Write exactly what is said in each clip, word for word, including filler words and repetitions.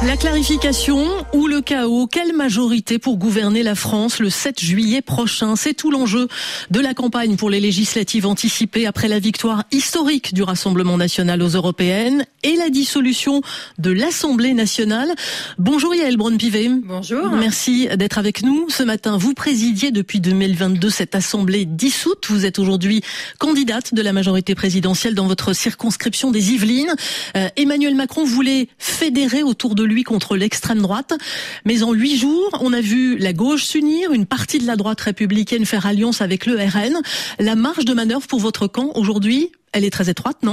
La clarification ou le chaos, quelle majorité pour gouverner la France le sept juillet prochain? C'est tout l'enjeu de la campagne pour les législatives anticipées après la victoire historique du Rassemblement national aux européennes et la dissolution de l'Assemblée nationale. Bonjour Yaël Braun-Pivet. Bonjour. Merci d'être avec nous. Ce matin, vous présidiez depuis deux mille vingt-deux cette Assemblée dissoute. Vous êtes aujourd'hui candidate de la majorité présidentielle dans votre circonscription des Yvelines. Euh, Emmanuel Macron voulait fédérer autour de lui contre l'extrême droite. Mais en huit jours, on a vu la gauche s'unir, une partie de la droite républicaine faire alliance avec le R N. La marge de manœuvre pour votre camp aujourd'hui, elle est très étroite, non ?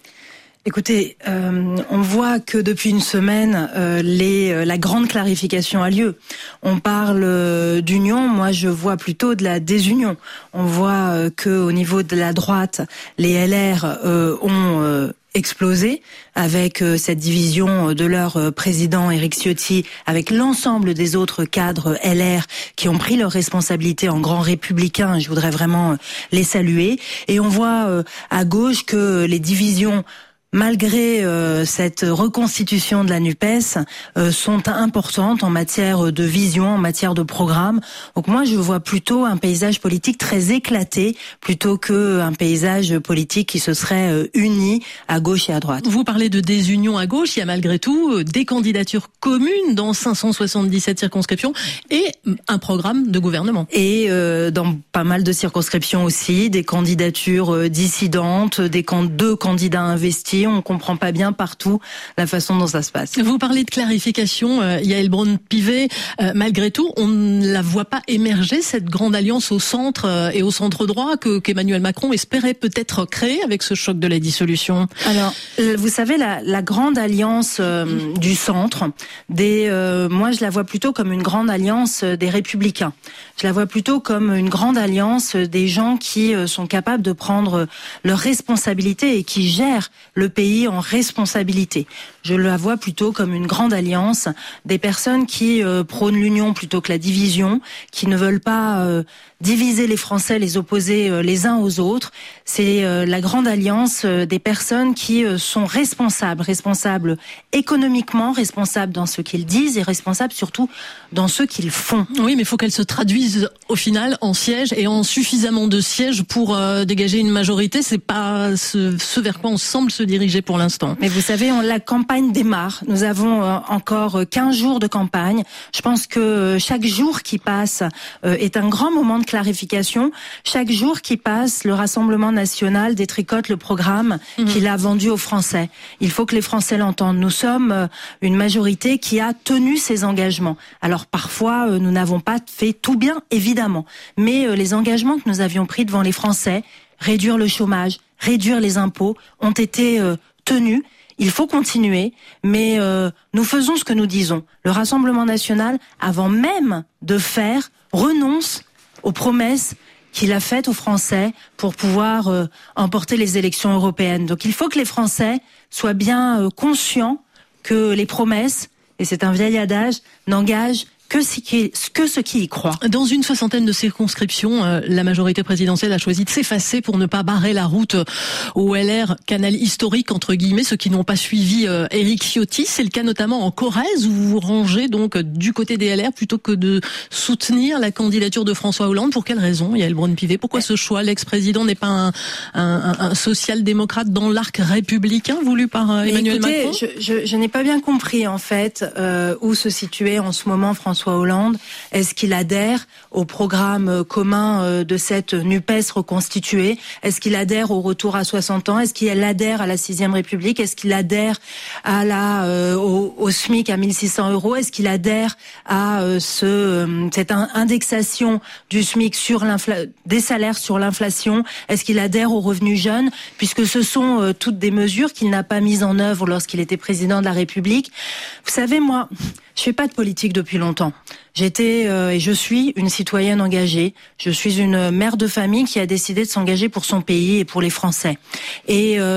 Écoutez, euh, on voit que depuis une semaine, euh, les, euh, la grande clarification a lieu. On parle euh, d'union, moi je vois plutôt de la désunion. On voit euh, que au niveau de la droite, les L R euh, ont euh, explosé avec euh, cette division de leur euh, président Éric Ciotti, avec l'ensemble des autres cadres L R qui ont pris leurs responsabilités en grands républicains. Je voudrais vraiment euh, les saluer. Et on voit euh, à gauche que les divisions, malgré euh, cette reconstitution de la NUPES, euh, sont importantes en matière de vision, en matière de programme. Donc moi, je vois plutôt un paysage politique très éclaté, plutôt qu'un paysage politique qui se serait euh, uni à gauche et à droite. Vous parlez de désunion à gauche, il y a malgré tout des candidatures communes dans cinq cent soixante-dix-sept circonscriptions et un programme de gouvernement. Et euh, dans pas mal de circonscriptions aussi, des candidatures euh, dissidentes, des can- deux candidats investis. On ne comprend pas bien partout la façon dont ça se passe. Vous parlez de clarification, euh, Yaël Braun-Pivet. Euh, malgré tout, on ne la voit pas émerger, cette grande alliance au centre euh, et au centre droit que qu'Emmanuel Macron espérait peut-être créer avec ce choc de la dissolution. Alors, euh, vous savez, la, la grande alliance euh, du centre, des, euh, moi je la vois plutôt comme une grande alliance des Républicains. Je la vois plutôt comme une grande alliance des gens qui euh, sont capables de prendre leurs responsabilités et qui gèrent le pays en responsabilité. Je la vois plutôt comme une grande alliance des personnes qui euh, prônent l'union plutôt que la division, qui ne veulent pas euh, diviser les Français, les opposer euh, les uns aux autres. C'est euh, la grande alliance euh, des personnes qui euh, sont responsables, responsables économiquement, responsables dans ce qu'ils disent et responsables surtout dans ce qu'ils font. Oui, mais il faut qu'elles se traduisent au final en sièges et en suffisamment de sièges pour euh, dégager une majorité. C'est pas ce, ce vers quoi on semble se diriger pour l'instant. Mais vous savez, on, la campagne démarre. Nous avons euh, encore quinze jours de campagne. Je pense que euh, chaque jour qui passe euh, est un grand moment de clarification. Chaque jour qui passe, le Rassemblement national détricote le programme mmh. qu'il a vendu aux Français. Il faut que les Français l'entendent. Nous sommes euh, une majorité qui a tenu ses engagements. Alors parfois, euh, nous n'avons pas fait tout bien, évidemment. Mais euh, les engagements que nous avions pris devant les Français, réduire le chômage, réduire les impôts, ont été euh, tenus. Il faut continuer, mais euh, nous faisons ce que nous disons. Le Rassemblement national, avant même de faire, renonce aux promesses qu'il a faites aux Français pour pouvoir euh, emporter les élections européennes. Donc il faut que les Français soient bien euh, conscients que les promesses, et c'est un vieil adage, n'engagent que ce qui, que ce qui y croit. Dans une soixantaine de circonscriptions, euh, la majorité présidentielle a choisi de s'effacer pour ne pas barrer la route au L R, canal historique entre guillemets, ceux qui n'ont pas suivi euh, Éric Ciotti. C'est le cas notamment en Corrèze où vous vous rangez donc du côté des L R plutôt que de soutenir la candidature de François Hollande. Pour quelle raison, Yaël Braun-Pivet? Pourquoi ce choix? L'ex-président n'est pas un, un, un social-démocrate dans l'arc républicain voulu par euh, Emmanuel écoutez, Macron? Je, je, je n'ai pas bien compris en fait euh, où se situait en ce moment François François Hollande. Est-ce qu'il adhère au programme commun de cette NUPES reconstituée? Est-ce qu'il adhère au retour à soixante ans? Est-ce qu'il adhère à la sixième République? Est-ce qu'il adhère à la, euh, au, au SMIC à mille six cents euros? Est-ce qu'il adhère à euh, ce, euh, cette indexation du SMIC sur l'infla- des salaires sur l'inflation? Est-ce qu'il adhère aux revenus jeunes? Puisque ce sont euh, toutes des mesures qu'il n'a pas mises en œuvre lorsqu'il était président de la République. Vous savez, moi, je fais pas de politique depuis longtemps. J'étais euh, et je suis une citoyenne engagée. Je suis une mère de famille qui a décidé de s'engager pour son pays et pour les Français. Et euh,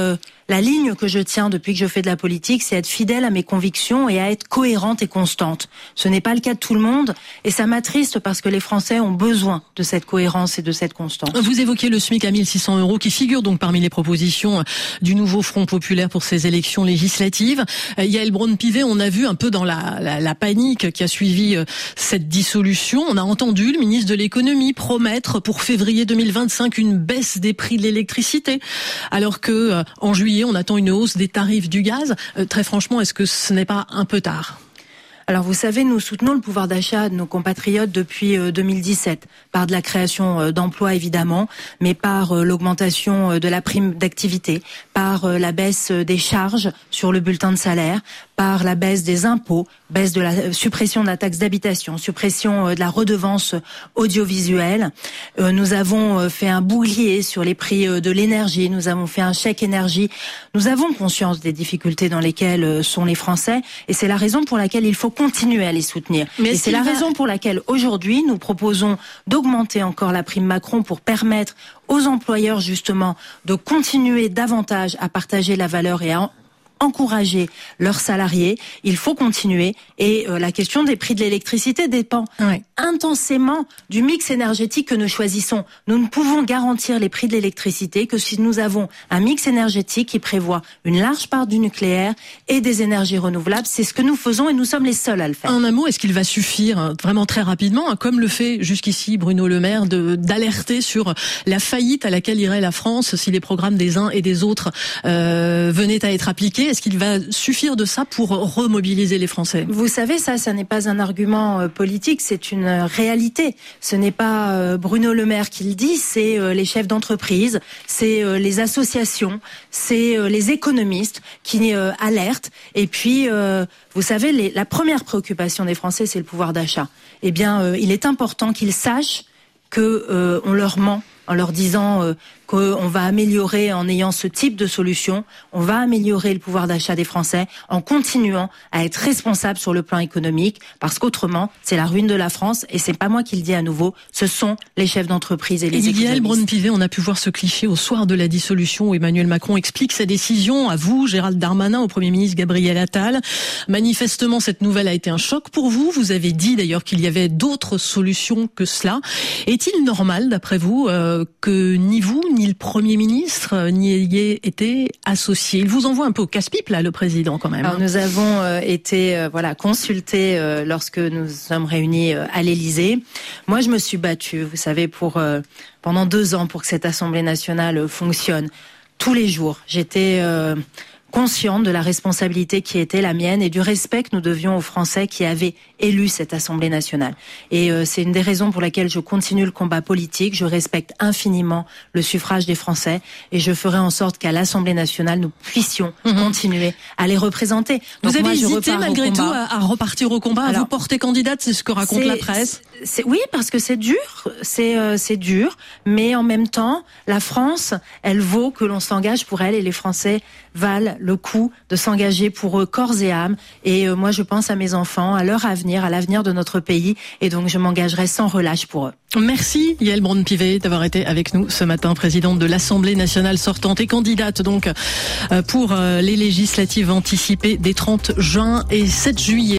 La ligne que je tiens depuis que je fais de la politique, c'est être fidèle à mes convictions et à être cohérente et constante. Ce n'est pas le cas de tout le monde et ça m'attriste parce que les Français ont besoin de cette cohérence et de cette constance. Vous évoquez le SMIC à mille six cents euros qui figure donc parmi les propositions du nouveau Front populaire pour ces élections législatives. Yaël Braun-Pivet, on a vu un peu dans la, la, la panique qui a suivi cette dissolution, on a entendu le ministre de l'économie promettre pour février deux mille vingt-cinq une baisse des prix de l'électricité, alors que en juillet on attend une hausse des tarifs du gaz. Euh, très franchement, est-ce que ce n'est pas un peu tard ? Alors vous savez, nous soutenons le pouvoir d'achat de nos compatriotes depuis deux mille dix-sept, par de la création d'emplois évidemment, mais par l'augmentation de la prime d'activité, par la baisse des charges sur le bulletin de salaire, par la baisse des impôts, baisse de la suppression de la taxe d'habitation, suppression de la redevance audiovisuelle. Euh, nous avons fait un bouclier sur les prix de l'énergie, nous avons fait un chèque énergie. Nous avons conscience des difficultés dans lesquelles sont les Français et c'est la raison pour laquelle il faut continuer à les soutenir. Mais et c'est la va... raison pour laquelle aujourd'hui nous proposons d'augmenter encore la prime Macron pour permettre aux employeurs justement de continuer davantage à partager la valeur et à encourager leurs salariés. Il faut continuer et euh, la question des prix de l'électricité dépend ouais. intensément du mix énergétique que nous choisissons. Nous ne pouvons garantir les prix de l'électricité que si nous avons un mix énergétique qui prévoit une large part du nucléaire et des énergies renouvelables. C'est ce que nous faisons et nous sommes les seuls à le faire. En un mot, est-ce qu'il va suffire vraiment très rapidement, comme le fait jusqu'ici Bruno Le Maire, de, d'alerter sur la faillite à laquelle irait la France si les programmes des uns et des autres euh, venaient à être appliqués? Est-ce qu'il va suffire de ça pour remobiliser les Français? Vous savez, ça, ça n'est pas un argument euh, politique, c'est une euh, réalité. Ce n'est pas euh, Bruno Le Maire qui le dit, c'est euh, les chefs d'entreprise, c'est euh, les associations, c'est euh, les économistes qui euh, alertent. Et puis, euh, vous savez, les, la première préoccupation des Français, c'est le pouvoir d'achat. Eh bien, euh, il est important qu'ils sachent que euh, on leur ment en leur disant euh, qu'on va améliorer en ayant ce type de solution, on va améliorer le pouvoir d'achat des Français en continuant à être responsable sur le plan économique, parce qu'autrement, c'est la ruine de la France, et c'est pas moi qui le dis à nouveau, ce sont les chefs d'entreprise et les économistes. Yaël Braun-Pivet, on a pu voir ce cliché au soir de la dissolution où Emmanuel Macron explique sa décision à vous, Gérald Darmanin, au Premier ministre Gabriel Attal. Manifestement, cette nouvelle a été un choc pour vous. Vous avez dit d'ailleurs qu'il y avait d'autres solutions que cela. Est-il normal, d'après vous, euh, que ni vous, ni le Premier ministre n'y ayez été associé? Il vous envoie un peu au casse-pipe, là, le président, quand même. Alors, nous avons euh, été euh, voilà, consultés euh, lorsque nous sommes réunis euh, à l'Élysée. Moi, je me suis battue, vous savez, pour euh, pendant deux ans pour que cette Assemblée nationale euh, fonctionne. Tous les jours, j'étais euh, consciente de la responsabilité qui était la mienne et du respect que nous devions aux Français qui avaient élu cette Assemblée nationale. Et euh, c'est une des raisons pour laquelle je continue le combat politique. Je respecte infiniment le suffrage des Français et je ferai en sorte qu'à l'Assemblée nationale, nous puissions mmh. continuer à les représenter. Donc vous avez moi, hésité malgré tout à, à repartir au combat, Alors, à vous porter candidate, c'est ce que raconte la presse. C'est, oui, parce que c'est dur, c'est, euh, c'est dur, mais en même temps, la France, elle vaut que l'on s'engage pour elle et les Français valent le coup de s'engager pour eux corps et âme. Et euh, moi, je pense à mes enfants, à leur avenir, à l'avenir de notre pays. Et donc, je m'engagerai sans relâche pour eux. Merci Yaël Braun-Pivet d'avoir été avec nous ce matin, présidente de l'Assemblée nationale sortante et candidate donc pour les législatives anticipées des trente juin et sept juillet.